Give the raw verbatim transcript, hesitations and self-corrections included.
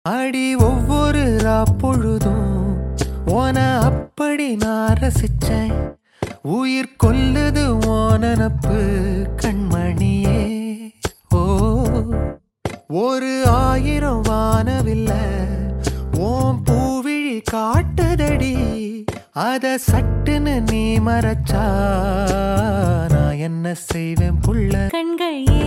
அடி ஒவ்வொரு பொழுதும் ஓன அப்படி நான் ரசிச்சேன். உயிர் கொல்லுது ஓனனப்பு கண்மணியே. ஓ ஒரு ஆயிரம் வானவில்ல ஓம் பூவிழி காட்டுதடி. அத சட்டுன்னு நீ மறைச்சா நான் என்ன செய்வேன் புள்ள. கண்கள்